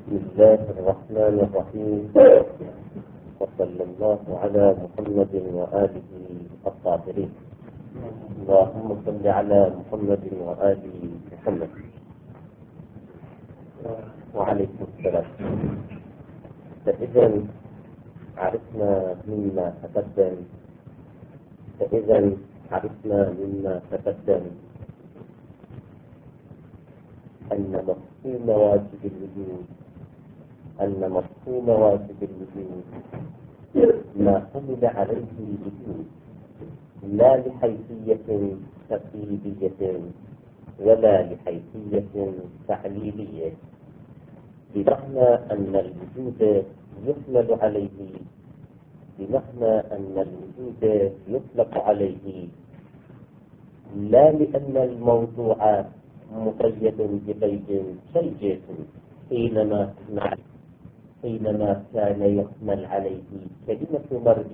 بسم الله الرحمن الرحيم، وصلى الله على محمد وآله الطاهرين. اللهم صل على محمد وآل محمد. وعليكم السلام. فإذا عرفنا مما تقدم أن مفهوم واجب الوجود ما حمل عليه الوجود لا لحيثية تقليدية ولا لحيثية تعليلية، بمعنى أن الوجود يطلق عليه لا لأن الموضوع مقيد بقيد شيء حينما كان يحمل عليه كلمة مرء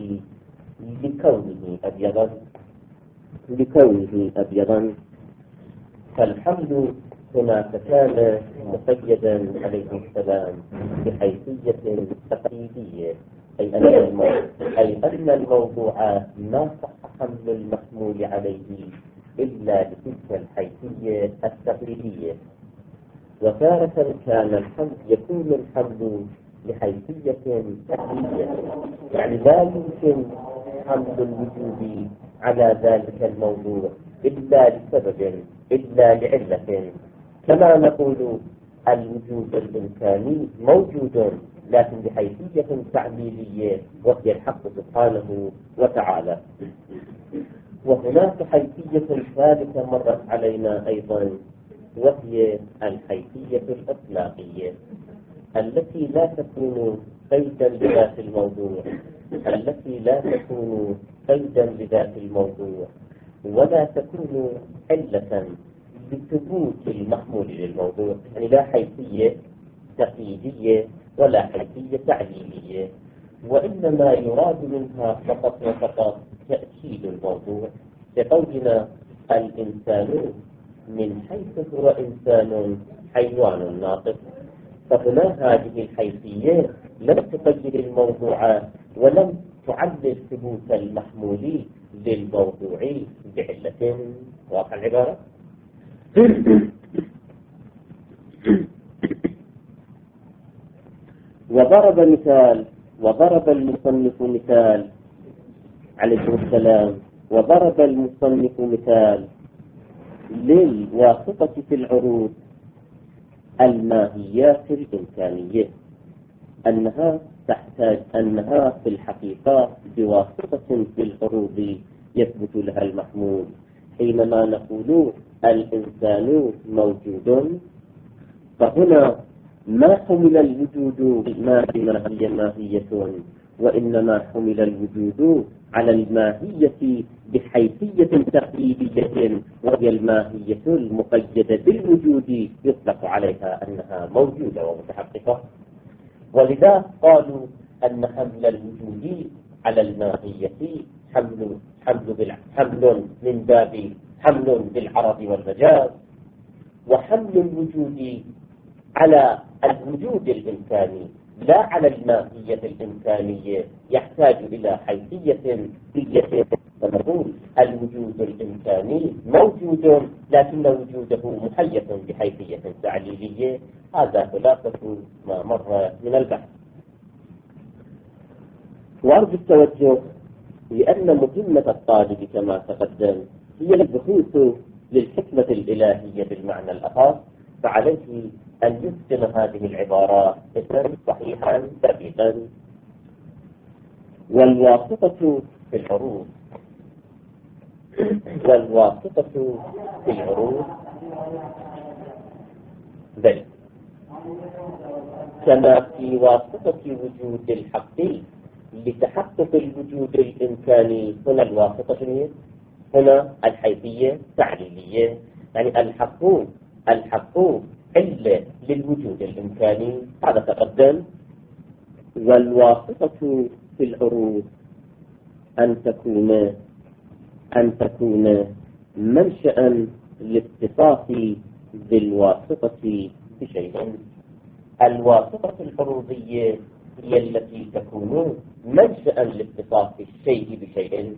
لكونه أبيضا، فالحمل هناك كان مقيدا عليه السلام بحيثية تقليدية، أي أن الموضوع ما صح حمل المحمول عليه إلا لتلك الحيثية التقليدية. وتارة يكون الحمل لحيثية تقليدية، يعني لا يمكن حمل الوجود على ذلك الموضوع إلا لعلة، كما نقول الوجود الإمكاني موجود لكن بحيثية تعليلية وهي الحق سبحانه وتعالى. وهناك حيثية ثالثة مرت علينا أيضا، وهي الحيثية الإطلاقية التي لا تكون قيدا لذات الموضوع ولا تكون علة بثبوت المحمول للموضوع، يعني لا حيثية تقييدية ولا حيثية تعليلية، وإنما يراد منها فقط وفقط تأكيد الموضوع. لقولنا الإنسان من حيث هو إنسان حيوان ناطق، فهنا هذه الحيثية لم تقيد الموضوع ولم تعلل ثبوت المحمول للموضوع بعلة. واضح العبارة؟ وضرب المصنف مثال عليه السلام، وضرب المصنف مثال للواسطة في العروض الماهيات الإمكانية، أنها في الحقيقة بواسطة في العروض يثبت لها المحمول. حينما نقول الإنسان موجود، فهنا ما حمل الوجود ماهية، وإنما حمل الوجود على الماهية بحيثية تقليدية، وهي الماهية المقيدة بالوجود يطلق عليها أنها موجودة ومتحققة. ولذا قالوا أن حمل الوجود على الماهية من باب حمل بالعرض والمجاز، وحمل الوجود على الوجود الإمكاني لا على الماهية الإمكانية يحتاج إلى حيثية. فنقول الوجود الإمكاني موجود لكن وجوده محيط بحيثية تعليلية. هذا خلاصة ما مر من البحث. وأرجو التوجه لأن مهمة الطالب كما تقدم هي البحوث للحكمة الإلهية بالمعنى الأخص، فعليه أن يتقن هذه العبارات اسما صحيحا دقيقا. والواسطة في العروض بل كما في واسطة وجود الحق لتحقق الوجود الإمكاني، هنا الواسطة هنا الحيثية تعليلية، يعني الحق علة للوجود الإمكاني، هذا تقدم. والواسطة في العروض أن تكون منشأ لاتصاف بالواسطة بشيء، الواسطة العروضية هي التي تكون منشأ لاتصاف الشيء بشيء.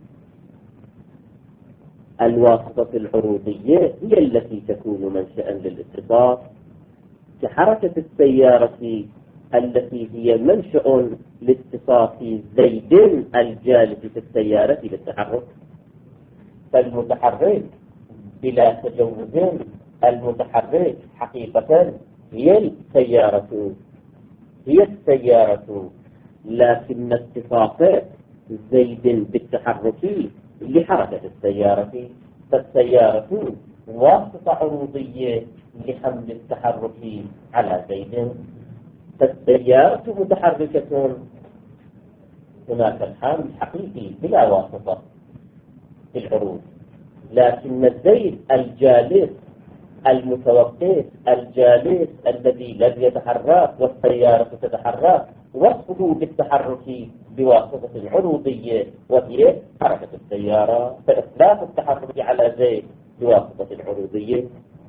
الواسطة العروضية هي التي تكون منشأ للاتصاف، كحركة السيارة التي هي منشأ لاتصاف زيد الجالس في السيارة بالتحرك. فالمتحرك بلا تجوز، المتحرك حقيقة هي السيارة، لكن اتصاف زيد بالتحرك لحركة السيارة، فالسيارة واسطة عروضية لحمل التحرك على زيد. فالسيارة متحركة، هناك الحمل حقيقي بلا واسطة في العروض، لكن الزيد الجالس المتوقف الجالس الذي لم يتحرك والسيارة تتحرك وصفه بالتحرك بواسطة عروضية وهي حركة السيارة. فإطلاق التحرك على زيد بواسطة العروضية.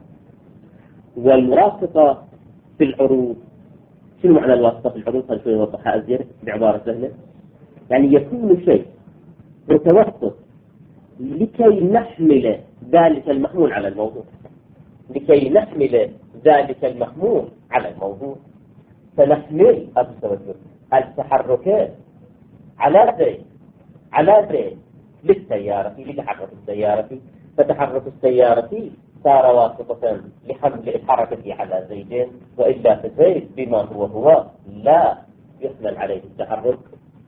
والواسطة في العروض، شنو معنى الواسطة في العروض؟ خلينا نوضحها أزيد بعبارة سهلة. يعني يكون شيء متوسط لكي نحمل ذلك المحمول على الموضوع، لكي نحمل ذلك المحمول على الموضوع. فنحمل التحركات على زيد للسيارة لتحرك السيارة، فتحرك السيارة صار واسطة لحمل الحركة على زيد، وإلا فزيد بما هو لا يحمل عليه التحرك.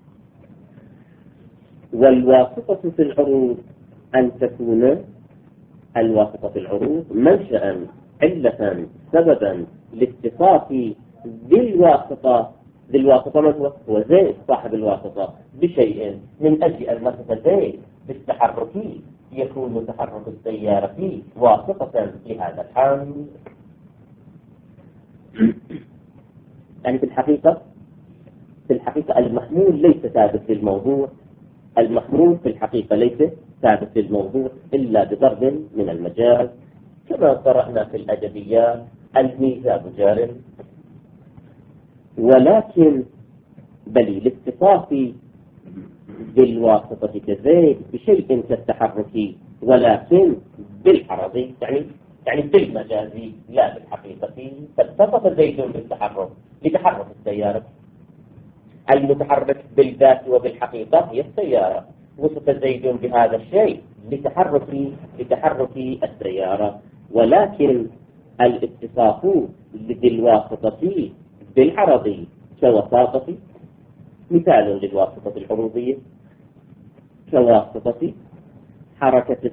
والواسطة في العروض أن تكون الواسطة في العروض منشأ علة سببا لاتصاف ذي الواسطة من هو زيد صاحب الواسطة بشيء، من أجل أن نصف زيد بالتحرك يكون تحرك السيارة واسطة لهذا الحمل. يعني في الحقيقة المحمول ليس ثابت للموضوع، المحمول في الحقيقة ليس ثابت للموضوع إلا بضرب من المجال، كما قرأنا في الأدبيات الميزاب جار. ولكن بل الاتصاف بالواسطة كزيد بشيء كالتحرك، ولكن بالعرض يعني بالمجاز لا بالحقيقة. فاتصف زيد بالتحرك لتحرك السيارة. المتحرك بالذات وبالحقيقة هي السيارة، وصف زيد بهذا الشيء لتحرك السيارة، ولكن الاتصاف بالواسطة بالعرض كوساطة. مثال للواسطة العروضية كواسطة حركة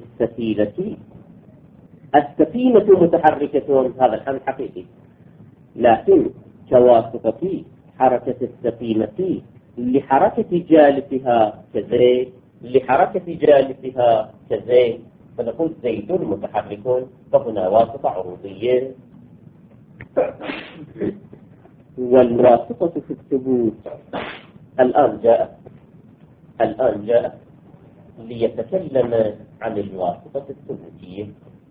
السفينة متحركة، هذا الحمل حقيقي، لكن كواسطة حركة السفينة لحركة جالسها كزيد، فنقول زيد متحرك، فهنا واسطة عروضية. والواسطة في الثبوت الآن جاء ليتكلم عن الواسطة الثبوتية.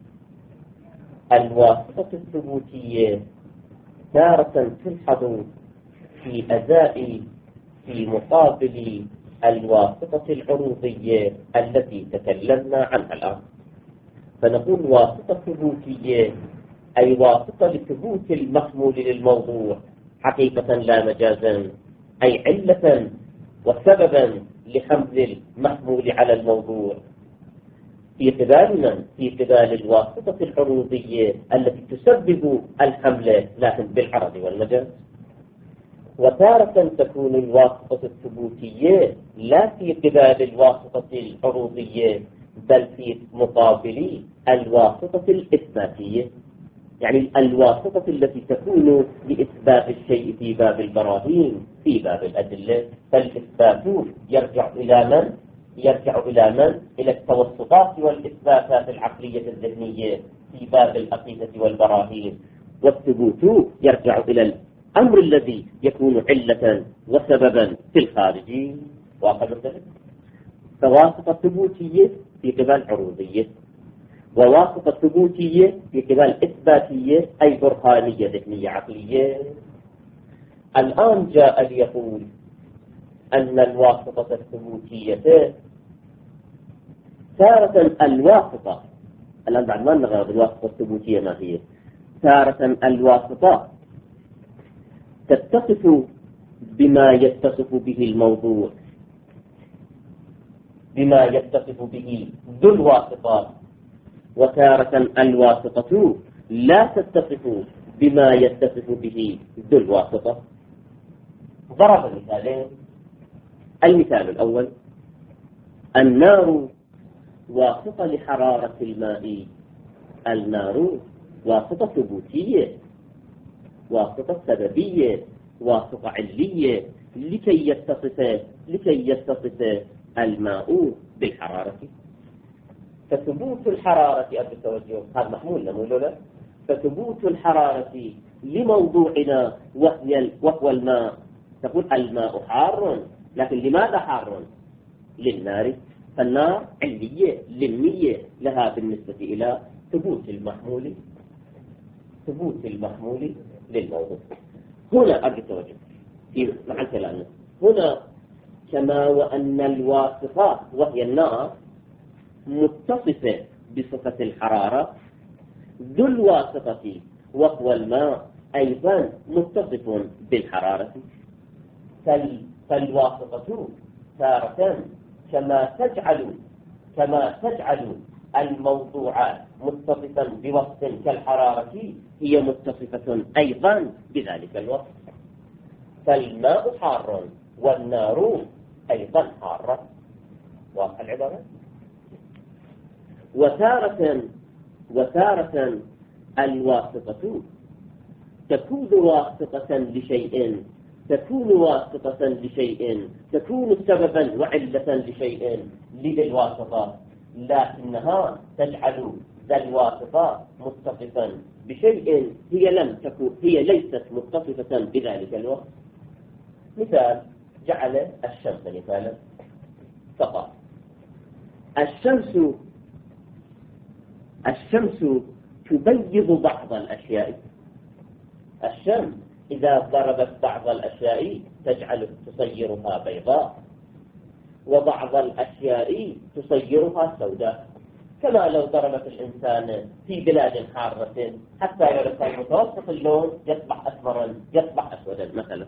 الواسطة الثبوتية تارة تلحظ في أداء في مقابل الواسطة العروضية التي تكلمنا عنها الآن. فنقول واسطة ثبوتية أي واسطة لثبوت المحمول للموضوع حقيقة لا مجازا، أي علة وسببا لحمل المحمول على الموضوع في قبال الواسطة العروضية التي تسبب الحمل لكن بالعرض والمجاز. وتارة تكون الواسطة الثبوتية لا في قبال الواسطة العروضية بل في مقابل الواسطة الإثباتية، يعني الواسطة التي تكون لإثبات الشيء في باب البراهين في باب الأدلة. فالإثبات يرجع إلى من؟ إلى التوسطات والإثباتات العقلية الذهنية في باب الأقيدة والبراهين. والثبوت يرجع إلى الأمر الذي يكون علة وسببا في الخارج. واقع ذلك. فواسطة ثبوتية في قبال عروضية، وواسطة ثبوتية في قبال إثباتية أي برهانية ذهنية عقلية. الآن جاء ليقول أن الواسطة الثبوتية تارة الواسطة، الآن بعد ما نغير الواسطة الثبوتية ما هي، تارة الواسطة تتصف بما يتصف به الموضوع، بما يتصف به ذو الواسطة، وتارة الواسطة لا تتصف بما يتصف به ذو الواسطة. ضرب مثالين. المثال الأول: النار واسطة لحرارة الماء. النار واسطة ثبوتية، واسطة سببية، واسطة علية لكي يتصف الماء بالحرارة. فثبوت الحرارة أبو التوجه هذا محمول نقول له، فثبوت الحرارة لموضوعنا وهو الماء، تقول الماء حار، لكن لماذا حار؟ للنار، فالنار علية لمية لها بالنسبة إلى ثبوت المحمول للموضوع. هنا أرجو التوجه في مع الكلام هنا، كما وأن الواسطة وهي النار متصفة بصفة الحرارة، ذو الواسطة وهو الماء أيضا متصف بالحرارة. فالواسطة تارة كما تجعل الموضوع متصفا بوصف كالحرارة، هي متصفة أيضا بذلك الوصف. فالماء حار والنار أيضا حارة. واضح العبارة؟ وتارة الواسطة تكون واسطة لشيء، تكون سببا وعلة لشيء لذي الواسطة، لكنها تجعل ذا الواسطة متصفا بشيء هي ليست متصفة بذلك الوقت. مثال: جعل الشمس مثالا فقط. الشمس تبيض بعض الأشياء. الشمس إذا ضربت بعض الأشياء تصيرها بيضاء، وبعض الأشياء تصيرها سوداء، كما لو ضربت الإنسان في بلاد حارة حتى يصير متوسط اللون يصبح أسمرا يصبح أسودا مثلا.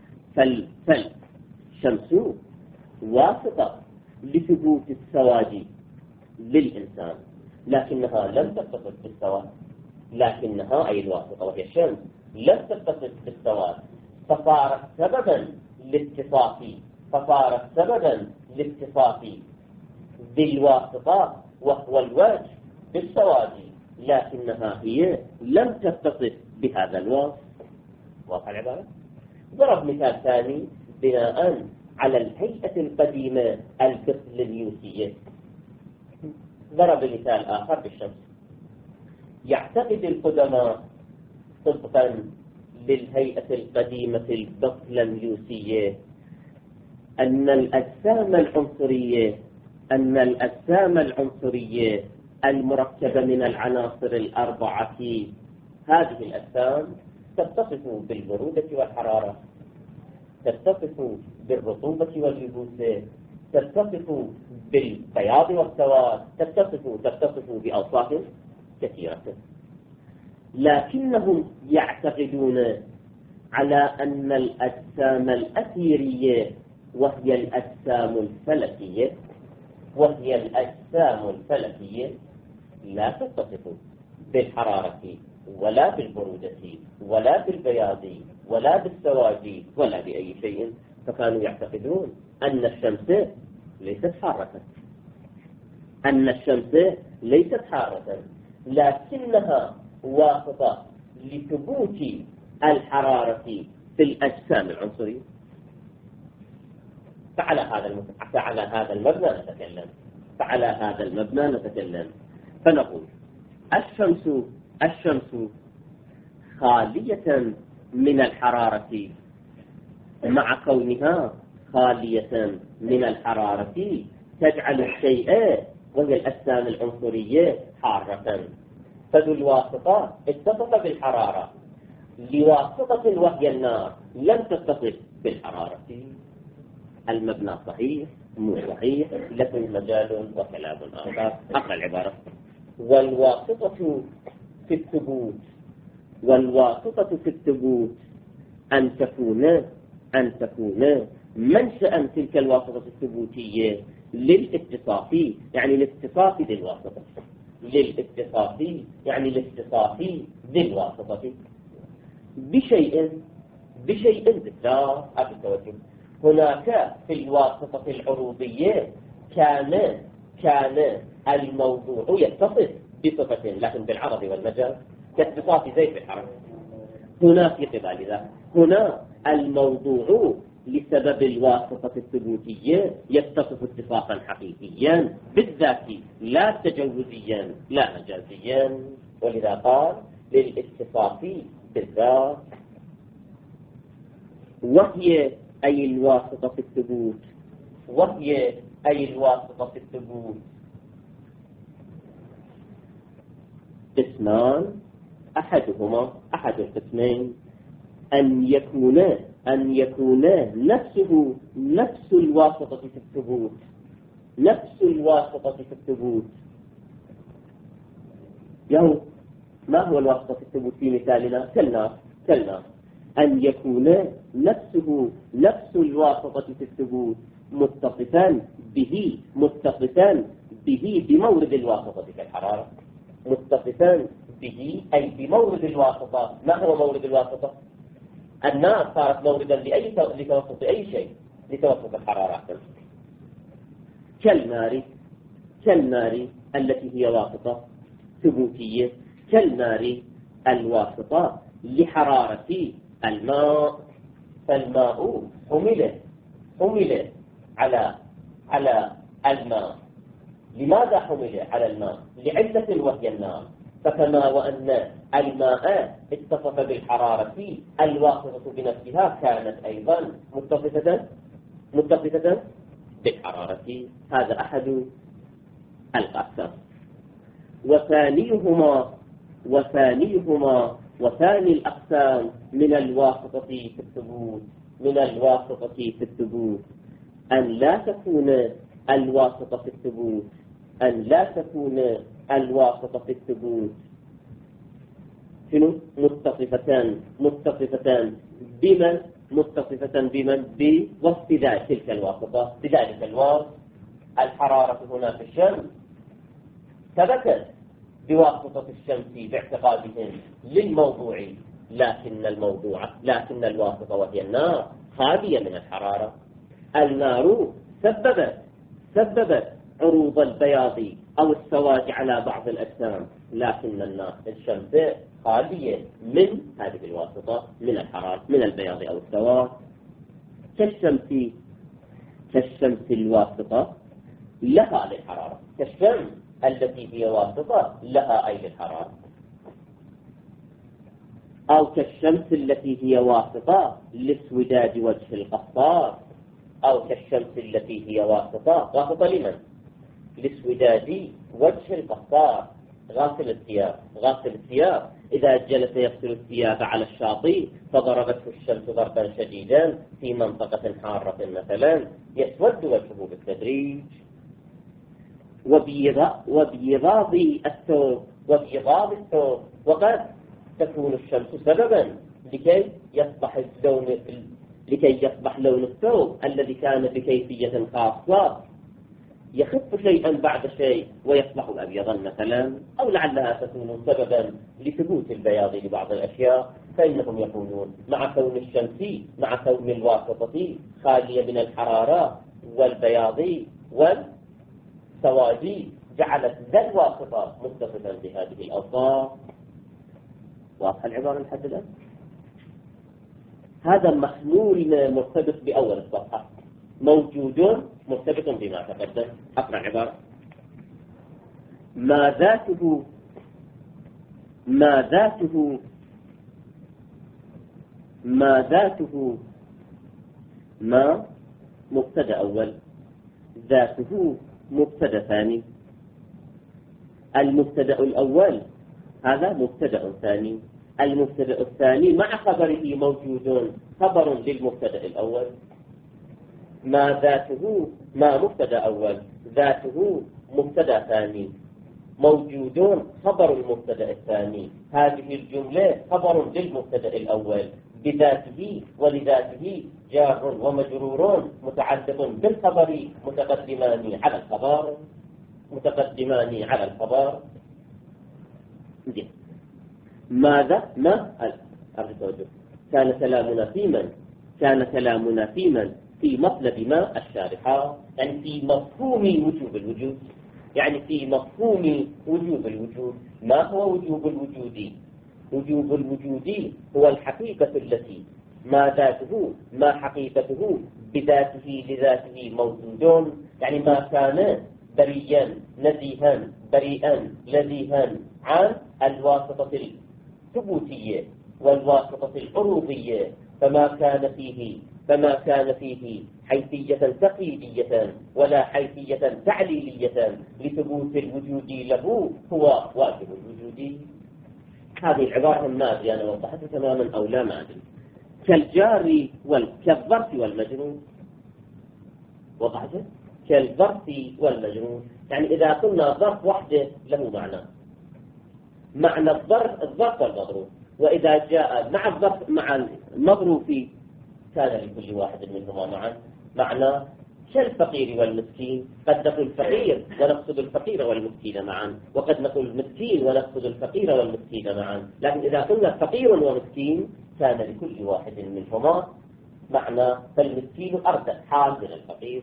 فالشمس واسطة لثبوت السواد للإنسان، لكنها لم تتصف بالسواد، لكنها أي الواسطة وهي الشمس لم تتصف بالسواد، فصارت سببا لاتصاف بالواسطة وهو الوجه بالسواد، لكنها هي لم تتصف بهذا الوصف. واضح العبارة؟ ضرب مثال ثاني بناء على الهيئة القديمة البطليميوسية. ضرب مثال آخر بالشمس. يعتقد القدماء طبقا للهيئة القديمة البطليميوسية أن الأجسام العنصرية المركبة من العناصر الأربعة، هذه الأجسام تتصف بالبرودة والحرارة، تتصف بالرطوبة واليبوس، تتصف بالبياض والسواد، تتصف بأوصاف كثيرة، لكنهم يعتقدون على أن الأجسام الأثيرية وهي الأجسام الفلكية لا تتصف بالحرارة ولا بالبرودة ولا بالبياض ولا بالسواد ولا بأي شيء، فكانوا يعتقدون أن الشمس ليست حارة، لكنها واسطة لثبوت الحرارة في الأجسام العنصرية. فعلى هذا المبنى نتكلم، فنقول الشمس خالية من الحرارة، مع كونها خالية من الحرارة تجعل الشيء وهي الأجسام العنصرية حارة، فذو الواسطة اتصف بالحرارة، لواسطة وهي النار لم تتصف بالحرارة. المبنى صحيح مو صحيح لكن مجال وكلام آخر. أقرأ العبارة. والواسطة في الثبوت أن تكون منشأ تلك الواسطة الثبوتية للاتصاف، يعني الاتصاف بالواسطة، بالواسطة بشيء بالذات. هذا التوجه. هناك في الواسطة العروضية كان الموضوع يتصف بصفة، لكن بالعرض والمجاز كاتصاف زيت بالحرف. هنا في قبال ذا هنا الموضوع لسبب الواسطة الثبوتية يتصف اتصافا حقيقيا بالذات لا تجوزيا لا مجازيا، ولذا قال للاتصاف بالذات. وهي أي الواسطة في الثبوت قسمان. أحد القسمين أن يكون نفس الواسطة في الثبوت. يعني ما هو الواسطة في الثبوت في مثالنا؟ كالنار. أن يكون نفس الواسطة في الثبوت متصفا به بمورد الواسطة كالحرارة. متصفا به أي بمورد الواسطة. ما هو مورد الواسطة؟ النار صارت موردا لتوسط أي شيء، لتوسط الحرارة. كالنار التي هي واسطة ثبوتية، كالنار الواسطة لحرارة الماء. فالماء حمل على الماء. لماذا حمل على الماء؟ لعلة وهي النار. فكما وأن الماء اتصف بالحرارة، الواسطة بنفسها كانت أيضا متصفة بالحرارة. هذا أحد الأقسام. وثاني الأقسام من الواسطة في الثبوت أن لا تكون الواسطة في الثبوت شنو؟ متصفتان بمن؟ بوصف تلك الواسطة. بذلك الوصف الحرارة هنا في الشمس ثبتت بواسطة الشمس باعتقادهم للموضوع، لكن الواسطة وهي النار خالية من الحرارة. النار سببت عروض البياض أو السواد على بعض الأجسام، لكن الشمس خالية من هذه الواسطة، من الحرارة، من البياض أو السواد. كالشمس الواسطة لها للحرارة، كالشمس التي هي واسطة لها أي للحرارة، أو كالشمس التي هي واسطة لاسوداد وجه القصار، أو كالشمس التي هي واسطة لمن؟ لاسوداد وجه القصار. غاسل الثياب إذا جلس يغسل الثياب على الشاطئ فضربته الشمس ضربا شديدا في منطقة حارة مثلا يسود وجهه بالتدريج. وبيضاض الثوب وقد تكون الشمس سببا لكي يصبح لون الثوب الذي كان بكيفية خاصة يخف شيئا بعد شيء ويصبح أبيضا مثلا، أو لعلها تكون سببا لثبوت البياض لبعض الأشياء. فإنهم يقولون مع كون الشمس مع كون الواسطة خالية من الحرارة والبياض والسواد جعلت ذا الواسطة متصفا بهذه الأوصاف. واضح العبارة لحد الآن؟ هذا محمول مرتبط بأول الصفحة، موجود مرتبط بما تقدم. أقرأ العبارة. ما ذاته ما مبتدأ أول، ذاته مبتدأ ثاني. المبتدأ الأول هذا مبتدأ ثاني، المبتدأ الثاني مع خبره موجود خبر للمبتدأ الأول، ما ذاته ما مبتدأ أول ذاته مبتدأ ثاني، موجودون خبر المبتدأ الثاني. هذه الجملة خبر للمبتدأ الأول بذاته، ولذاته جار ومجرور متعلق بالخبر متقدمان على الخبر ماذا ما كان كلامنا في من؟ كان كلامنا في من؟ في مطلب ما الشارحة، يعني في مفهوم وجوب الوجود، يعني في مفهوم وجوب الوجود. ما هو وجوب الوجود؟ وجوب الوجود هو الحقيقة التي ما ذاته ما حقيقته بذاته لذاته موجودون، يعني ما كان بريا نزيها بريئا لذيها عن الواسطة الثبوتية والواسطة العروضية، فما كان فيه حيثية تقييدية ولا حيثية تعليلية لثبوت الوجود له هو واجب الوجود. هذه العبارة ما أدري أنا وضحتها تماما أو لا ما أدري. كالجار كالظرف والمجرور، وضحتها كالظرف والمجرور، يعني إذا قلنا ظرف وحده له معنى الظرف والمظروف، وإذا جاء مع الظرف مع المظروف كان لكل واحد منهما معا معنى. كالفقير والمسكين، قد نقول فقير ونقصد الفقير والمسكين معا، وقد نقول مسكين ونقصد الفقير والمسكين معا، لكن إذا قلنا فقير ومسكين كان لكل واحد منهما معنى، فالمسكين أرجح حال من الفقير.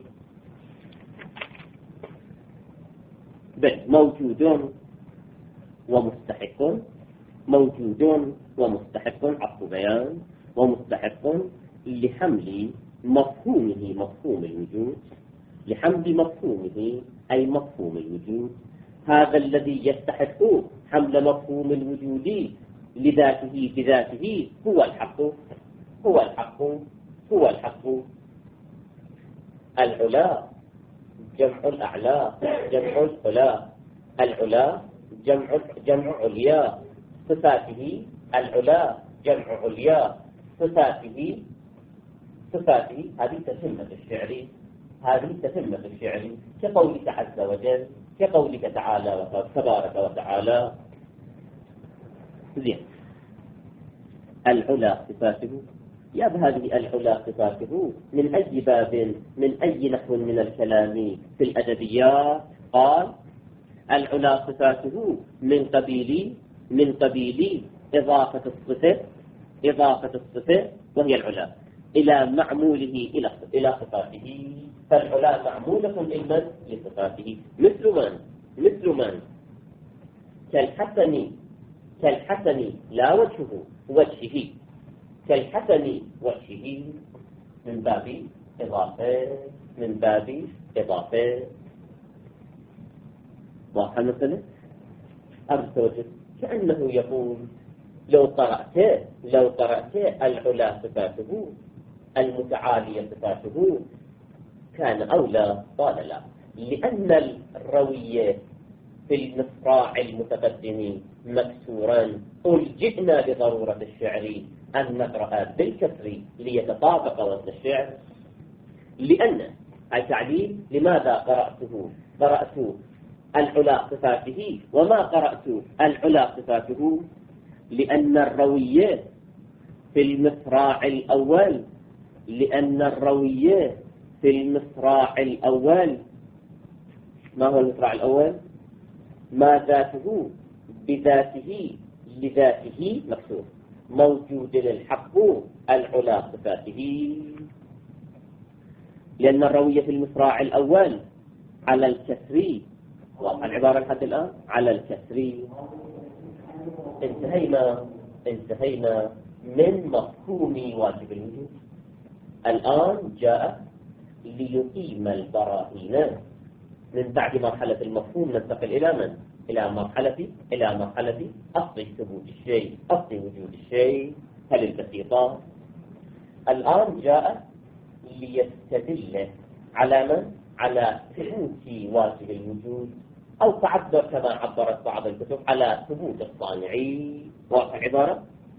موجود ومستحق عطف بيان، ومستحق لحمل مفهومه أي مفهوم الوجود. هذا الذي يستحق حمل مفهوم الوجود لذاته بذاته هو الحق. العلا جمع الأعلى جمع العلا، العلا جمع عليا، صفاته العلا جمع عليا، صفاته هذه تتمة الشعر، كقولك عز وجل، كقولك تعالى تبارك وتعالى. زين، العلا صفاته، يا هذه العلا صفاته من أي باب من أي نحو من الكلام في الأدبيات؟ قال العلا صفاته من قبيل إضافة الصفة وهي العلا إلى معموله إلى صفاته، فالعلا معمولة لصفاته. مثل من كالحسن لا وجهه كالحسن وجهه من باب إضافة. واضح مثلا أرسل كأنه يقول لو قرأت العلا صفاته المتعالية صفاته كان أولى. قال لا، لأن الروية في المصراع المتقدم مكسورا، ألجئنا لضرورة الشعر أن نقرأ بالكسر ليتطابق وزن الشعر. لأن أي تعليل لماذا قرأت العلا صفاته وما قرأت العلا صفاته؟ لأن الروية في المصراع الأول ما هو المصراع الأول؟ ما ذاته بذاته لذاته مكسور، موجود الحق العلا صفاته. لأن الروية في المصراع الأول على الكسر، والعبارة لحد الآن على الكسر. انتهينا من مفهوم واجب الوجود. الآن جاء ليقيم البراهين. من بعد مرحلة المفهوم ننتقل إلى من؟ إلى مرحلة أصل ثبوت الشيء، أصل وجود الشيء. هل البسيطة الآن جاء ليستدل على من؟ على ثبوت واجب الوجود، أو تعبر كما عبرت بعض الكتب على ثبوت الصانعي. واضح العبارة؟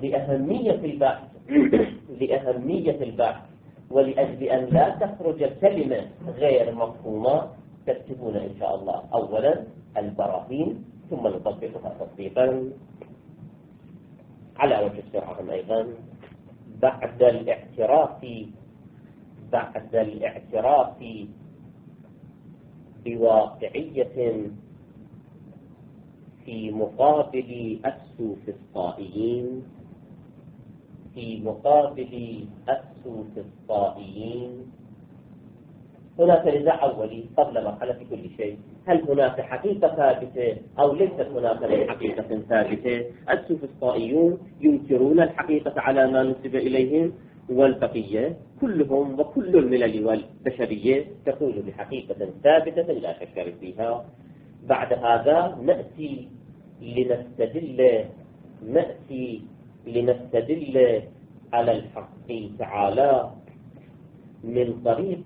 لأهمية البحث ولأجل أن لا تخرج الكلمة غير مفهومة، تكتبون إن شاء الله أولا البراهين ثم نطبقها تطبيقا على وجه السرعة. أيضا بعد الاعتراف بواقعية في مقابل السوفسطائيين هناك نزاع أولي قبل مرحلة كل شيء: هل هناك حقيقة ثابتة أو ليست هناك حقيقة ثابتة؟ السوفسطائيون ينكرون الحقيقة على ما نسب إليهم، والبقية كلهم وكل الملل والبشرية تقول بحقيقة ثابتة لا شك فيها. بعد هذا نأتي لنستدل على الحق تعالى من طريق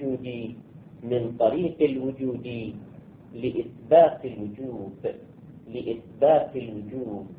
الوجود لإثبات الوجوب.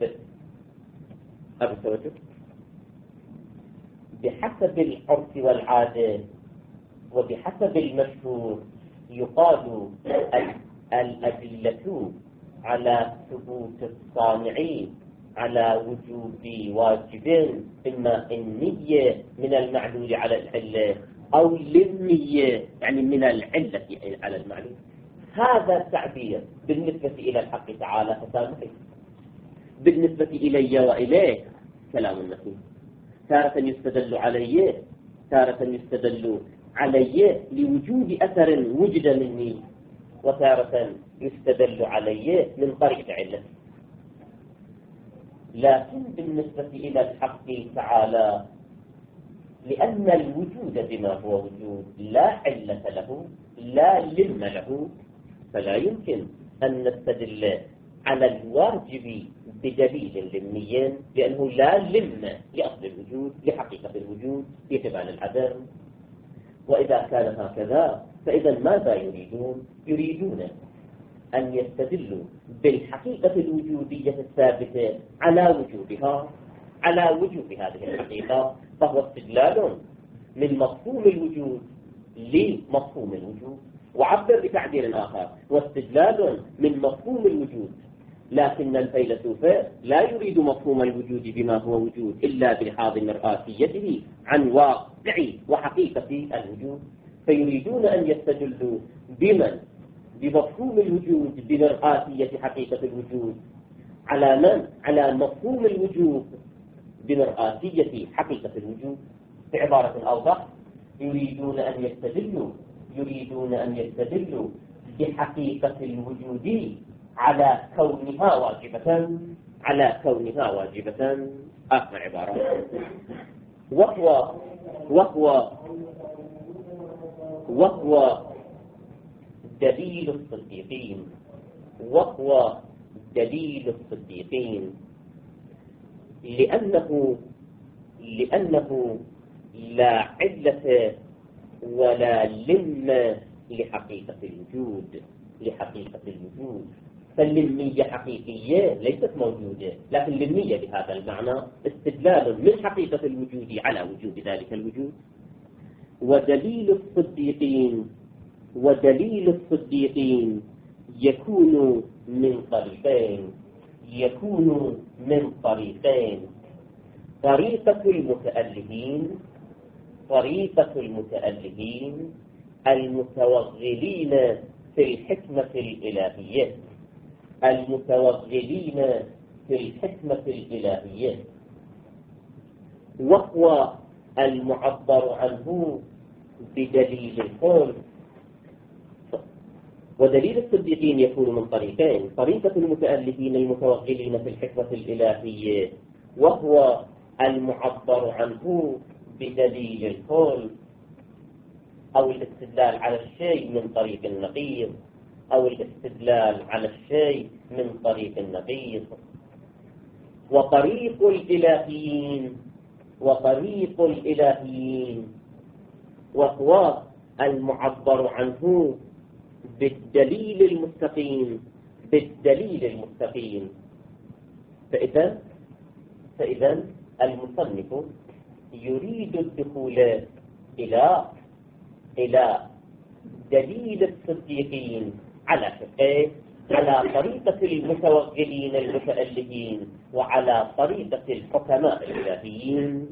بحسب العرف والعادة وبحسب المشهور يقال الأدلة على ثبوت الصانع على وجوب واجب، إما النية من المعلول على العلة أو للنية يعني من العلة على المعلول. هذا التعبير بالنسبة إلى الحق تعالى تسامحي، بالنسبة إلي وإليك كلام نفسي. تارة يستدل علي لوجود أثر وجد مني، وتارة يستدل علي من طريق علة. لكن بالنسبة إلى الحق تعالى لأن الوجود بما هو وجود لا علة له لا لم له، فلا يمكن أن نستدل على الواجب بدليل لمني، لأنه لا لم لأصل الوجود لحقيقة الوجود في قبال العدم. وإذا كان هكذا فإذا ماذا يريدون أن يستدلوا بالحقيقة الوجودية الثابتة على وجوب هذه الحقيقة، فهو استدلال من مفهوم الوجود لمفهوم الوجود. وعبر بتعبير آخر: واستدلال من مفهوم الوجود. لكن الفيلسوف لا يريد مفهوم الوجود بما هو وجود إلا بلحاظ مرآتيته عن واقع وحقيقة الوجود، فيريدون أن يستدلوا بمفهوم الوجود بمرآتية حقيقة الوجود على مفهوم الوجود بمرآتية حقيقة الوجود. بعبارة أوضح، يريدون أن يستدلوا بحقيقة الوجود على كونها واجبة. آخر عبارة: وهو دليل الصديقين لأنه لا علة ولا لم لحقيقة الوجود. فاللمية حقيقية ليست موجودة، لكن اللمية بهذا المعنى استدلال من حقيقة الوجود على وجود ذلك الوجود. ودليل الصديقين يكون من طريقين: طريقة المتألهين المتوغلين في الحكمة الإلهية، وهو المعبر عنه بدليل القول. ودليل الصديقين يكون من طريقين: طريقة المتألهين المتوغلين في الحكمة الإلهية، وهو المعبر عنه بدليل القول، أو الاستدلال على الشيء من طريق النقيض، أو الاستدلال على الشيء من طريق النقيض. وطريق الإلهيين وهو المعبر عنه بالدليل المستقيم. فإذا المصنف يريد الدخول إلى دليل الصديقين على شقين، على طريقة المتوغلين المتألهين وعلى طريقة الحكماء الإلهيين.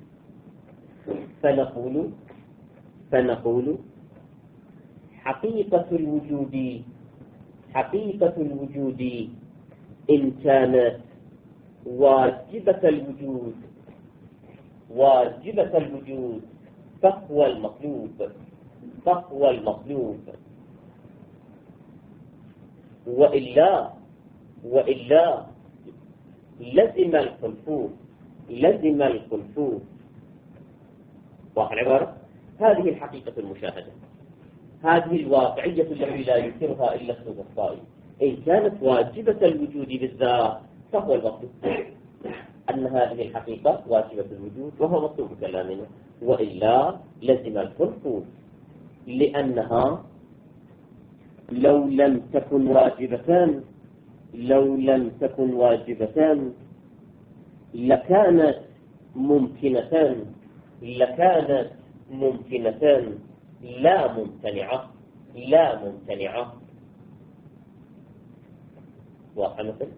فنقول حقيقة الوجود إن كانت واجبة الوجود فهو المطلوب، وإلا لزم الخلفوف. واضح العبارة؟ هذه الحقيقة المشاهدة، هذه الواقعية التي لا ينكرها إلا الصوفي. إن كانت واجبة الوجود بالذات فهو المطلوب، أن هذه الحقيقة واجبة الوجود وهو مطلوب كلامنا، وإلا لزم الخلفوف، لأنها لو لم تكن واجبتان لكانت ممكنة لا ممتنعة. واضح مثل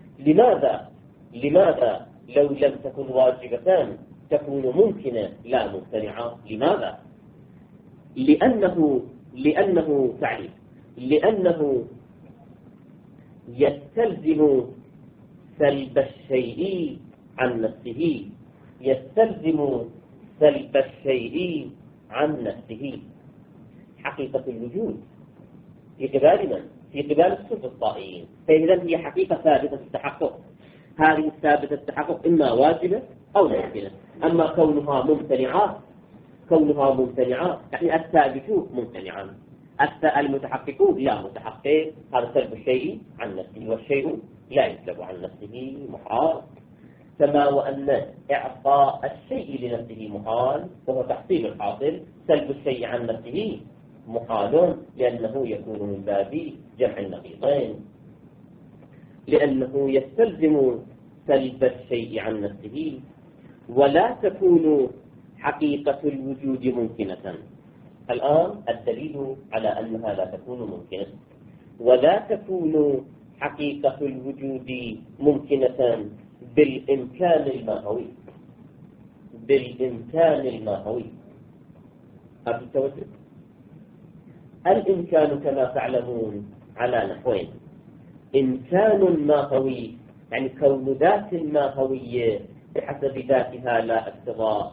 لماذا لو لم تكن واجبتان تكون ممكنة لا ممتنعة؟ لماذا؟ لأنه تعريف، لأنه يستلزم سلب الشيء عن نفسه، حقيقة الوجود في قبال من؟ في قبال الصفصائيين. فإذا هي حقيقة ثابتة التحقق، هذه الثابتة التحقق إما واجبة أو ممكنة. أما كونها ممتنعة يعني الثابتون ممتنعان، المتحققون لا متحقق، هذا سلب الشيء عن نفسه، والشيء لا يسلب عن نفسه محال. كما وأن إعطاء الشيء لنفسه محال وهو تحصيل الحاصل، سلب الشيء عن نفسه محال، لأنه يكون من باب جمع النقيضين، لأنه يستلزم سلب الشيء عن نفسه. ولا تكون حقيقة الوجود ممكنة. الآن الدليل على أنها لا تكون ممكنة. ولا تكون حقيقة الوجود ممكنة بالإمكان الماهوي. هذا التوجه. الإمكان كما تعلمون على نحوين: إمكان ماهوي يعني كون ذات ماهوية بحسب ذاتها لا اقتضاء،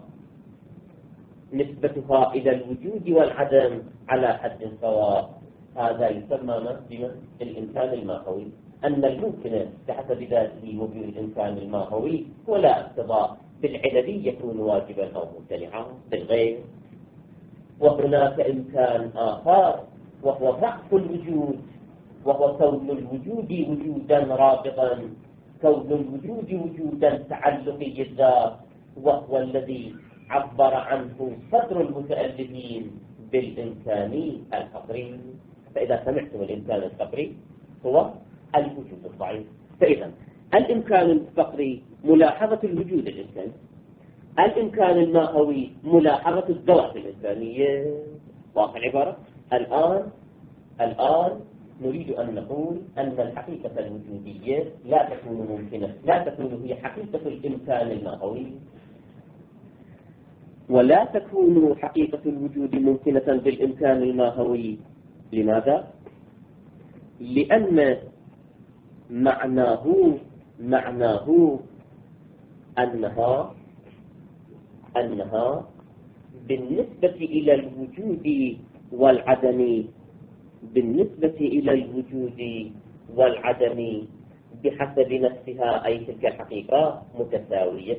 نسبتها إلى الوجود والعدم على حد سواء، هذا يسمى الإمكان الماهوي. أن الممكن بحسب ذاته وجود الإمكان الماهوي ولا اقتضاء بالعلل يكون واجبا أو ممتنعا بالغير. وهناك إمكان آخر وهو ضعف الوجود، وهو كون الوجود وجودا رابطا، كون الوجود وجودا تعلقي الذات، وهو الذي عبر عنه صدر المتألفين بالإمكان الفقري. فإذا سمعتم الإمكان الفقري هو الوجود الضعيف. فإذا الإمكان الفقري ملاحظة الوجود الإنساني، الإمكان الماهوي ملاحظة الذوات الإنسانية. واضح العبارة؟ الآن نريد أن نقول أن الحقيقة الوجودية لا تكون ممكنة، لا تكون هي حقيقة الإمكان الماهوي، ولا تكون حقيقة الوجود ممكنة بالإمكان الماهوي. لماذا؟ لأن معناه أنها بالنسبة إلى الوجود والعدم بحسب نفسها، أي تلك الحقيقة متساوية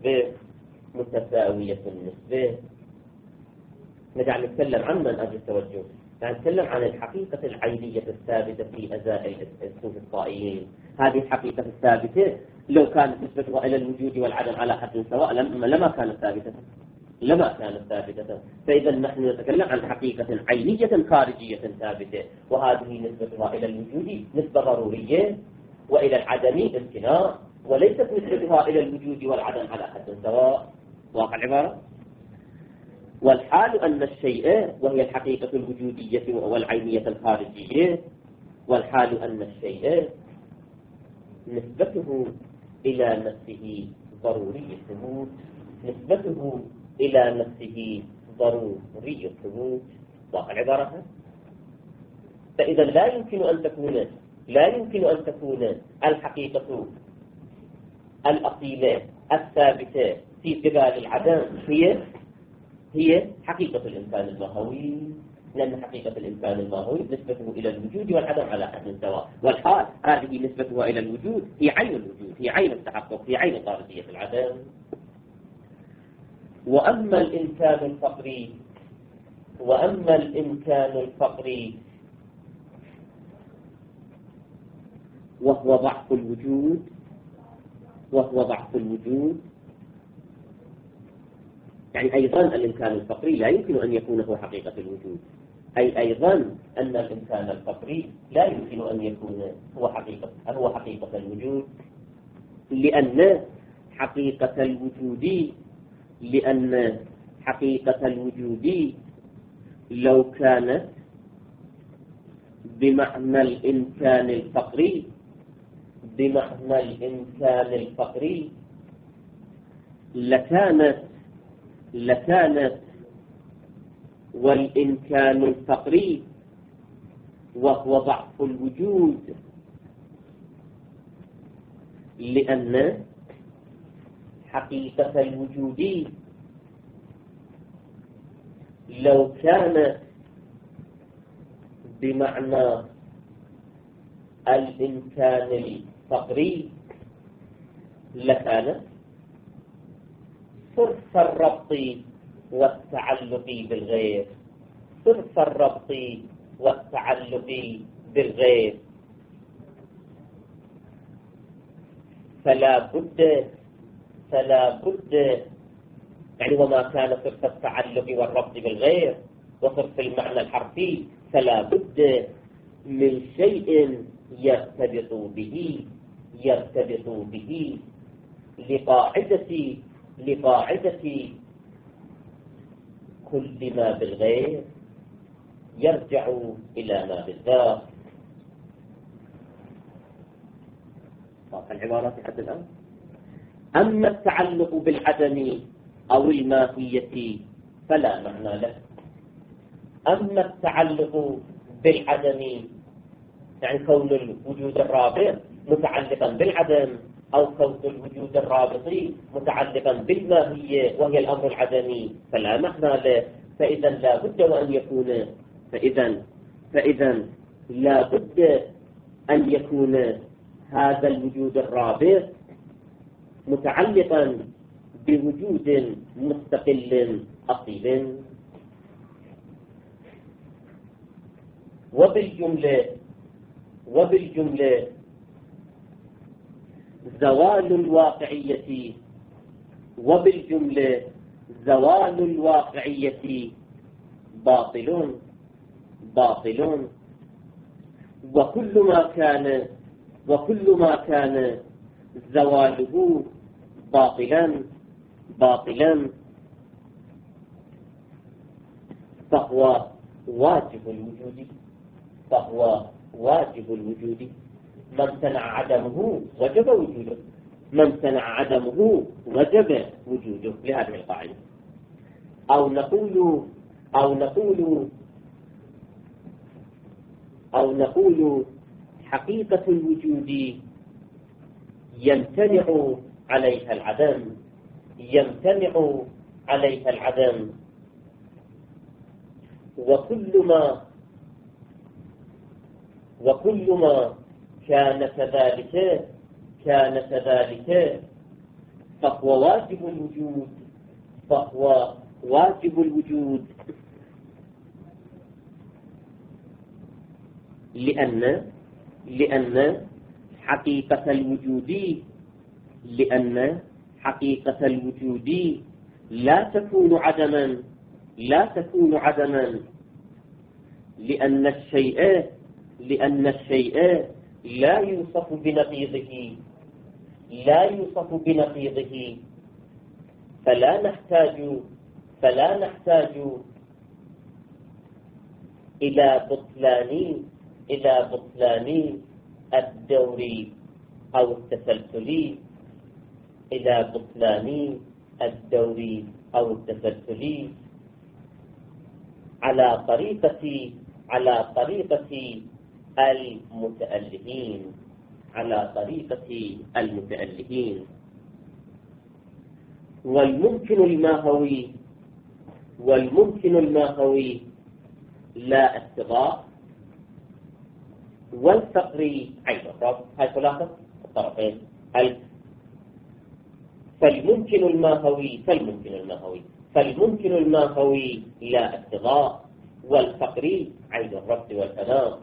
النسبة. نجعل نتكلم عن من أجل التوجه، نتكلم عن الحقيقة العينية الثابتة في أزائل الصوفيين. هذه الحقيقة الثابتة لو كانت نسبتها إلى الوجود والعدم على حد سواء لما كانت ثابتة. فإذا نحن نتكلم عن حقيقة عينية خارجية ثابتة، وهذه نسبتها إلى الوجود نسبة ضرورية، وإلى العدم امتناع، وليست نسبتها إلى الوجود والعدم على حد سواء. واقع العبارة. والحال أن الشيء وهي الحقيقة الوجودية والعينية الخارجية، والحال أن الشيء نسبته إلى نفسه ضروري الثبوت، نسبته إلى نفسه ضروري الثبوت. واقع العبارة. فإذا لا يمكن أن تكون الحقيقة الأصيلة الثابتة في قبال العدم هي حقيقة الإنسان الماهوي، لأن حقيقة الإنسان الماهوي نسبته إلى الوجود والعدم على حد سواء، والحال هذه نسبتها إلى الوجود هي عين الوجود، هي عين التحقق، هي عين خارجية العدم. وأما الإمكان الفقري وهو ضعف الوجود، يعني أيضا الإمكان الفقري لا يمكن أن يكون هو حقيقة الوجود، أيضا أن الإمكان الفقري لا يمكن أن يكون هو حقيقة الوجود، لأن حقيقة الوجود لو كانت بمعنى الإمكان الفقري لكانت والإمكان الفقري وهو ضعف الوجود، لأن حقيقة الوجود لو كانت بمعنى الإمكان الفقري لكانت صرف الربط والتعلق بالغير، فلا بد يعني وما كان صرف التعلق والربط بالغير وصرف المعنى الحرفي فلا بد من شيء يرتبط به لقاعدة كل ما بالغير يرجع إلى ما بالذات. واضح العبارة حتى الآن. أما التعلق بالعدم أو الماهية فلا معنى له. أما التعلق بالعدم يعني كون الوجود الرابط متعلقا بالعدم، أو كون الوجود الرابط متعلقا بالماهية وهي الأمر العدمي فلا معنى له. فإذا لا بد أن يكون هذا الوجود الرابط متعلقا بوجود مستقل أصيل. وبالجملة زوال الواقعية باطل، وكل ما كان زواله باطلا فهو واجب الوجود. من امتنع عدمه وجب وجوده، لهذه القاعدة. أو نقول حقيقة الوجود يمتنع عليها العدم، وكل ما كان كذلك فهو واجب الوجود، لأن حقيقة الوجود لا تكون عدما، لأن الشيء لا يوصف بنقيضه، لا يوصف بنقيضه، فلا نحتاج إلى بطلان الدور أو التسلسل، على طريقة المتألهين. والممكن الماهوي لا الصغار والفقر أيضا. هاي خلاصة الطرفين. فالممكن الماهوي لا الصغار والفقر عين الربط والأنام.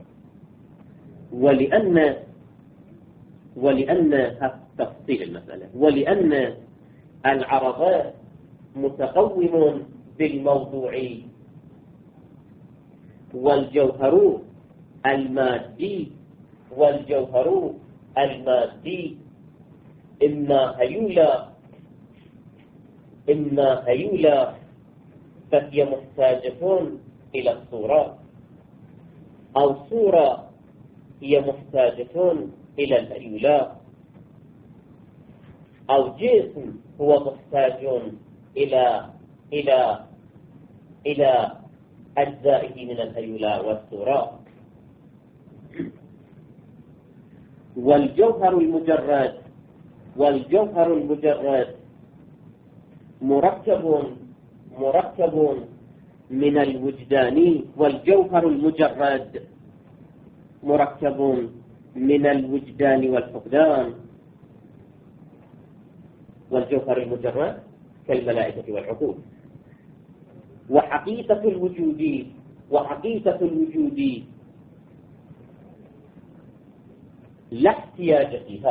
ولأن تفصيل المسألة، ولأن العرض متقوم بالموضوع، والجوهر المادي إما هيولى فهي محتاجة إلى الصورة، أو صورة هي محتاجة إلى الهيولى، أو جسم هو محتاج إلى أجزائه من الهيولى والصورة. والجوهر المجرد مركب من الوجدان، مركب من الوجدان والفقدان. والجوهر المجرد كالملائكة والعقول. وحقيقة الوجود لا احتياج فيها.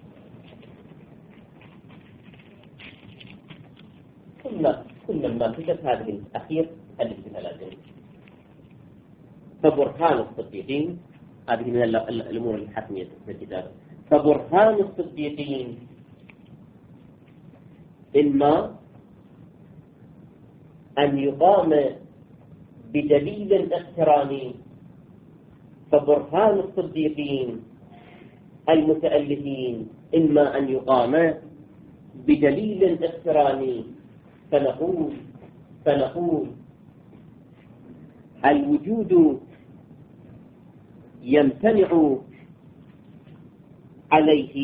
ثم الماخذة هذه الأخير التي لازم. فبرهان الصديقين، هذه من الأمور الحتمية في الكتاب. فبرهان الصديقين إما أن يقام بدليل اقتراني، فبرهان الصديقين المتألهين إما أن يقام بدليل اقتراني، فنقول الوجود يمتنع عليه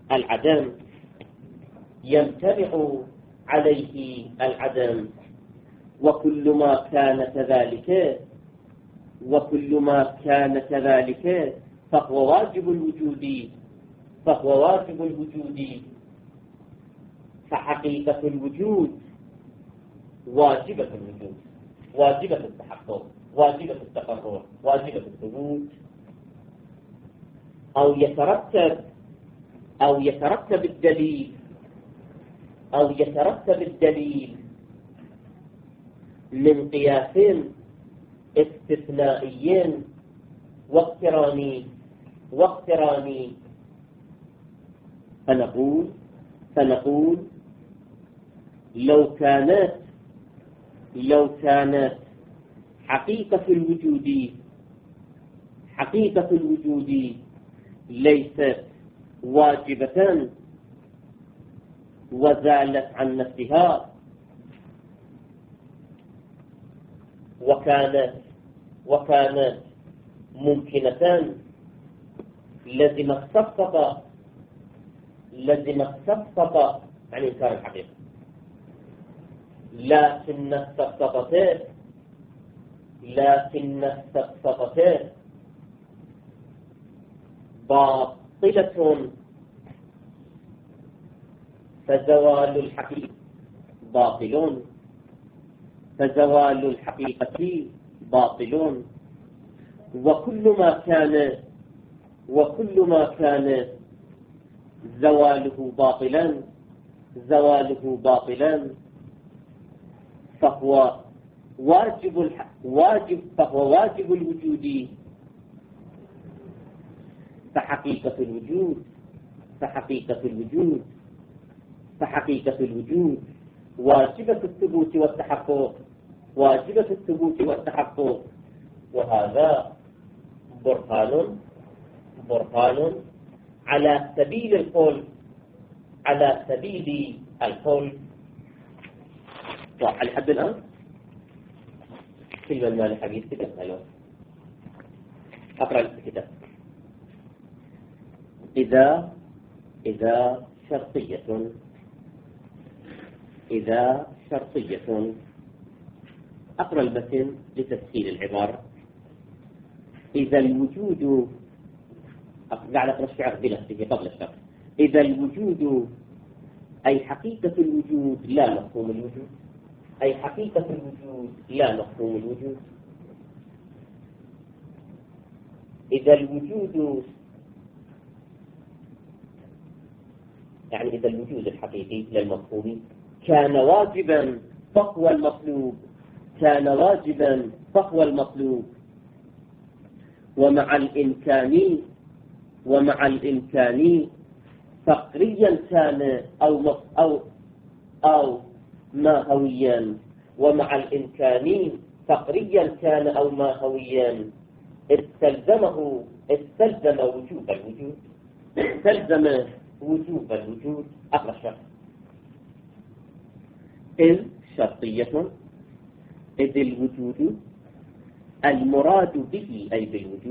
العدم، وكل ما كان كذلك فهو واجب الوجود. فحقيقة الوجود واجبة الوجود، واجبة التحقق، واجبة التقرر، واجبة الثبوت. أو يترتب الدليل من قياس استثنائي واقتراني. فنقول لو كانت حقيقة الوجود ليست واجبة وزالت عن نفسها، وكانت ممكنة، لزم السفسطة عن إنكار الحقيقة. لكن السفسطة باطلة، فزوال الحقيقة باطل. وكل ما كان زواله باطلا فهو واجب الوجود. فحقيقة فحقيقة الوجود واجبة الثبوت والتحقق، واجبة الثبوت والتحقق. وهذا برهان على سبيل القول، واضح لحد الآن؟ كلمة ما لحديث كده حلو. أقرأ الكتاب. إذا شرطية أقرأ المتن لتسهيل العبارة. إذا الوجود، قاعد أقرأ الشعر بنفسه قبل الشرط. إذا الوجود أي حقيقة الوجود لا مفهوم الوجود، أي حقيقة الوجود لا مفهوم الوجود. إذا الوجود يعني إذا الوجود الحقيقي للمفهوم كان واجبا فهو المطلوب، ومع الإمكان فقريا كان أو ماهويا، ومع الإمكان فقريا كان أو ماهويا استلزم وجوب الوجود. أقرأ الشرط. إذ شرطية، إذ الوجود المراد به أي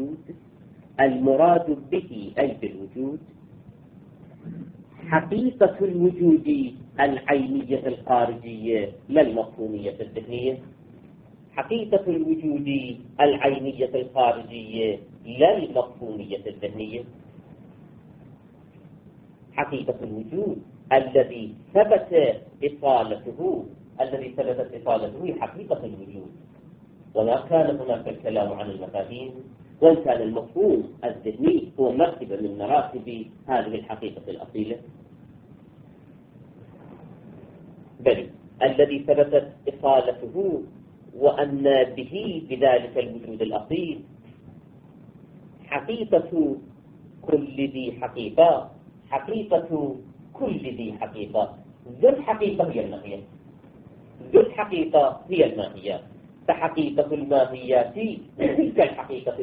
بالوجود حقيقة الوجود العينية الخارجية لا المفهومية الذهنية، حقيقة الوجود العينية الخارجية لا المفهومية الذهنية، حقيقة الوجود الذي ثبتت إصالته حقيقة الوجود. وما كان هناك الكلام عن المفاهيم، وإن كان المفهوم الذهني هو مرتبة من مراتب هذه الحقيقة الأصيلة، بل الذي ثبتت إصالته وأن به بذلك الوجود الأصيل حقيقة كل ذي حقيقة، ذو الحقيقة هي الماهية، فحقيقة الماهيات بتلك الحقيقة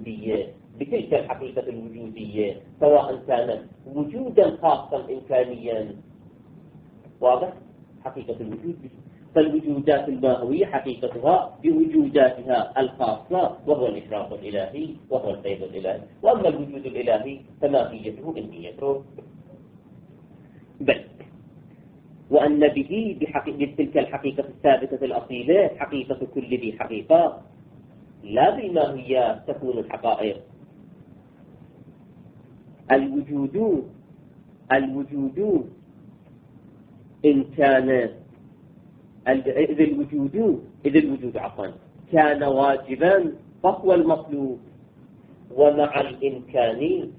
الوجودية سواء كانت وجودا خاصا إمكانيا. واضح؟ حقيقة الوجود. فالوجودات الماهوية حقيقتها بوجوداتها الخاصة، وهو الإشراق الإلهي وهو الفيض الإلهي. وأما الوجود الإلهي فماهيته إلهيته، بل وأن به بتلك الحقيقة الثابتة الأصيلة حقيقة كل ذي حقيقة، لا بالماهيات تكون الحقائق. الوجود إن كان إذ الوجود كان واجبا فهو المطلوب، ومع الإمكان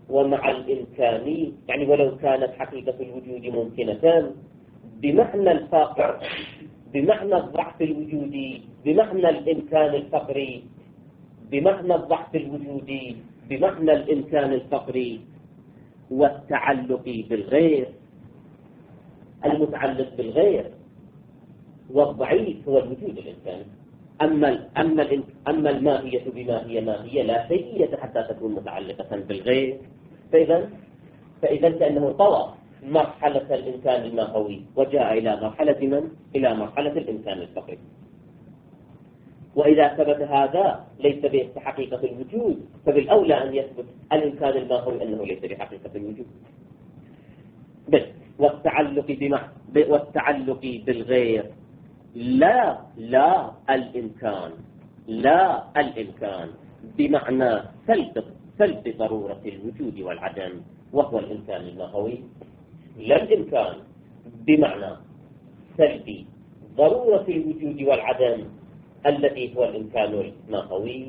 يعني ولو كانت حقيقة الوجود ممكنة بمعنى الفاقع، بمعنى الضعف الوجودي، بمعنى الإمكان الفقري، بمعنى الضعف الوجودي، بمعنى الإمكان الفقري والتعلق بالغير. المتعلق بالغير والضعيف هو الوجود الإنساني. أما الماهية بما هي ماهية لا شيئية حتى تكون متعلقة بالغير. فإذا كأنه طوى مرحلة الإنسان الماهوي وجاء إلى مرحلة الإنسان الفقري. وإذا ثبت هذا ليس بحقيقة الوجود، فبالأولى أن يثبت الإنسان الماهوي أنه ليس بحقيقة الوجود. بل والتعلق بالغير لا الإمكان بمعنى سلب ضرورة الوجود والعدم، وهو الإنسان الماهوي. لا الإمكان بمعنى سلب ضرورة الوجود والعدم الذي هو الإمكان الماهوي.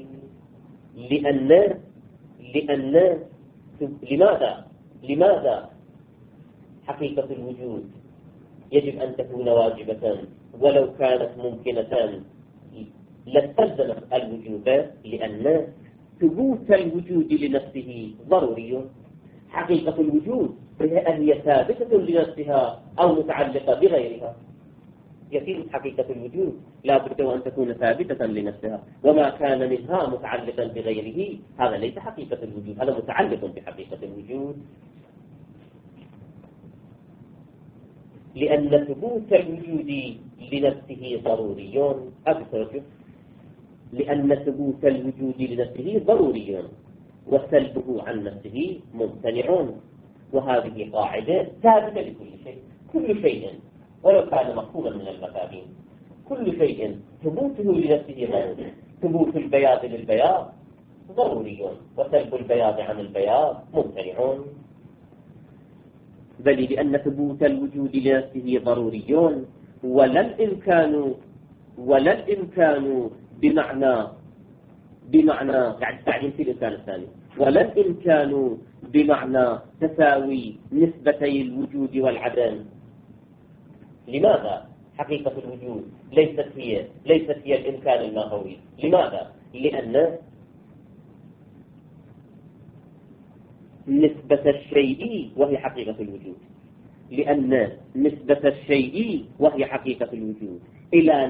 لماذا حقيقة الوجود يجب أن تكون واجبة؟ ولو كانت ممكنة لاستلزمت الوجوب، لأن ثبوت الوجود لنفسه ضروري. حقيقة الوجود هل هي ثابتة لنفسها أو متعلقة بغيرها؟ يقين حقيقة الوجود لا بد أن تكون ثابتة لنفسها، وما كان منها متعلقا بغيره هذا ليس حقيقة الوجود، هذا متعلق بحقيقة الوجود. لأن ثبوت الوجود لنفسه ضروري. أكثر، لأن ثبوت الوجود لنفسه ضروري وسلبه عن نفسه ممتنع، وهذه قاعدة ثابتة لكل شيء. كل شيء ولو كان مفهوما من المفاهيم، كل شيء ثبوته لنفسه ضروري. ثبوت البياض للبياض ضروري وسلب البياض عن البياض ممتنع. بل لأن ثبوت الوجود لنفسه ضروري ولا الإمكان بمعنى تعجيل في الإنسان الثاني، ولا الإمكان بمعنى تساوي نسبتي الوجود والعدم. لماذا حقيقة الوجود ليست هي الإمكان الماهوي؟ لماذا؟ لأن نسبة الشيء وهي حقيقة الوجود، لأن نسبة الشيء وهي حقيقة الوجود إلى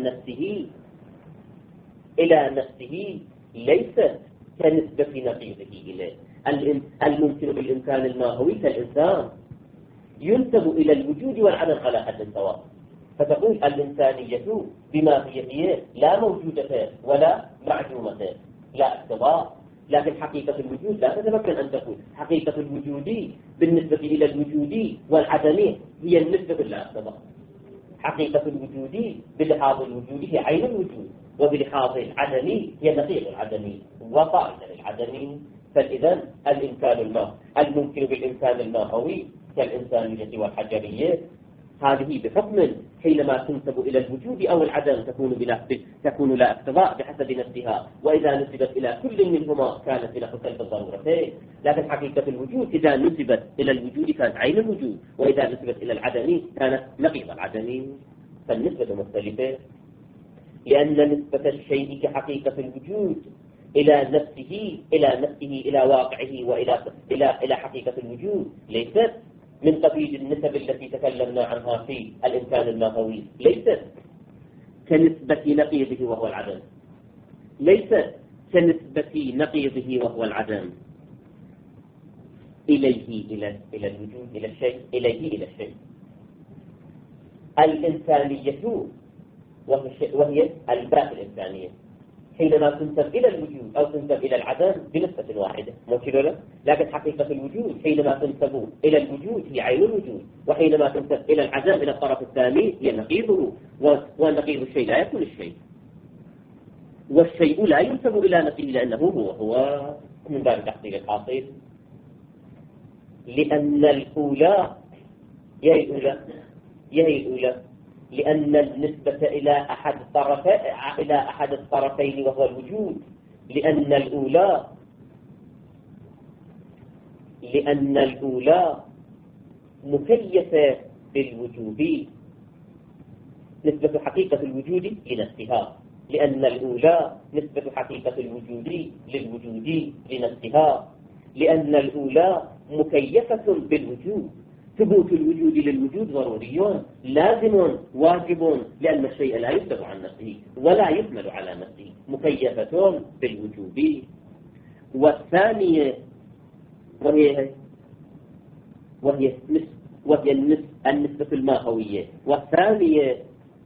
نفسه ليست كنسبة نقيضه إليه. الممكن بالإمكان الماهوي كالإنسان ينسب إلى الوجود والعدم على حد سواء، فتقول الإنسانية بماهيته لا موجودة ولا معدومة، لا اقتضاء. لكن حقيقة الوجود لا تتمكن أن تقول حقيقة الوجود بالنسبة إلى الوجود والعدم هي النسبة لا اقتضاء. حقيقة الوجود بلحاظ الوجود هي عين الوجود، وبلحاظ العدم هي نقيض العدم وطائل العدم. فإذا الممكن بالإمكان الماهوي كالإنسانية والحجرية هذه بحكم حينما تنسب إلى الوجود أو العدم تكون لا اقتضاء بحسب نفسها، وإذا نسبت إلى كل منهما كانت بلا سلب الضرورتين. لكن حقيقة الوجود إذا نسبت إلى الوجود كانت عين الوجود، وإذا نسبت إلى العدم كانت نقيض العدم. فالنسبة مختلفة، لأن نسبة الشيء كحقيقة الوجود إلى نفسه إلى واقعه وإلى حقيقة الوجود ليست من قبيل النسب التي تكلمنا عنها في الإمكان الماهوي، ليست كنسبة نقيضه وهو العدم، ليست كنسبة نقيضه وهو العدم إلى الوجود، إلى الشيء. الإنسانية وهي الباء الإنسانية حينما تنسب إلى الوجود أو تنسب إلى العدم بنسبة واحدة، لكن حقيقة الوجود حينما تنسب إلى الوجود هي عين الوجود، وحينما تنسب إلى العدم إلى الطرف الثاني هي نقيضه، ونقيض الشيء لا يكون الشيء، والشيء لا ينسب إلى نقيضه لأنه هو من باب تحصيل الحاصل. لأن الأولى لأن النسبة إلى أحد الطرفين وهو الوجود، لأن الأولى مكيفة بالوجود، نسبة حقيقة الوجود لنفسها، لأن الأولى نسبة حقيقة الوجود للوجود لنفسها، لأن الأولى مكيفة بالوجود. ثبوت الوجود للوجود ضروري لازم واجب، لأن الشيء لا يثبت عن نفسه ولا يحمل على نفسه، مكيفة بالوجود. والثانية وهي النسبة الماهوية، والثانية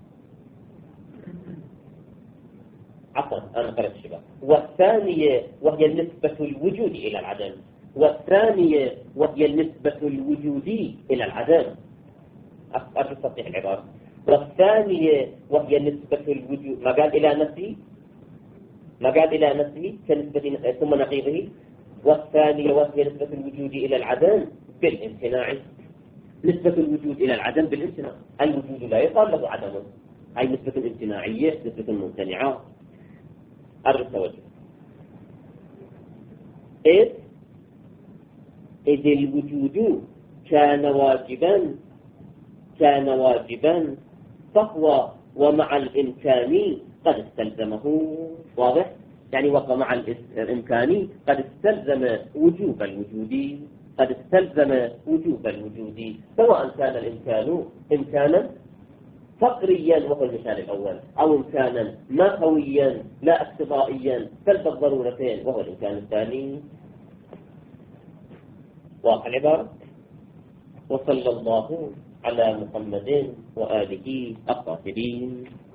والثانية وهي نسبة الوجود إلى العدم، والثانية وهي نسبة الوجود إلى العدم. أتصحيح العبارة. والثانية وهي نسبة الوجود ما قال إلى نفسه كنسبة ثم نقيضه. والثانية وهي نسبة الوجود إلى العدم بالامتناع، نسبة الوجود إلى العدم بالامتناع. الوجود لا يقال له عدم، هي نسبة امتناعية، نسبة ممتنعة. التوجه إذ الوجود كان واجبا فهو ومع الإمكان قد استلزمه. واضح؟ يعني ومع الإمكان قد استلزم وجوب الوجود. قد استلزم وجوب الوجود، سواء كان الإمكان إمكانا فقريا وهو المثال الأول، أو إمكانا ماهويا لا اقتضائيا سلب الضرورتين وهو الإمكان الثاني. واضح العبارة؟ وصلى الله على محمد وآله الطاهرين.